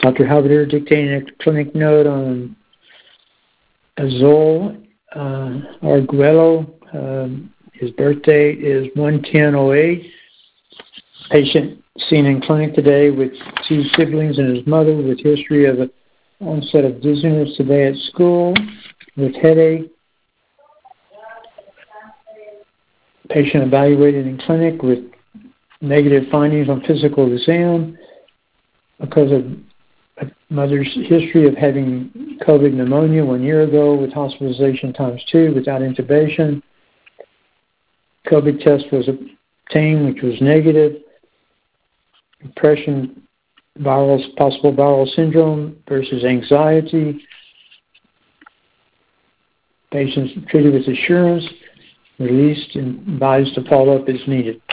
Dr. Halberdier dictating a clinic note on Azul Arguello. His birth date is 1/10/08. Patient seen in clinic today with 2 siblings and his mother with history of an onset of dizziness today at school with headache. Patient evaluated in clinic with negative findings on physical exam because of mother's history of having COVID pneumonia 1 year ago with hospitalization ×2 without intubation. COVID test was obtained, which was negative. Depression, possible viral syndrome versus anxiety. Patients treated with assurance, released and advised to follow up as needed.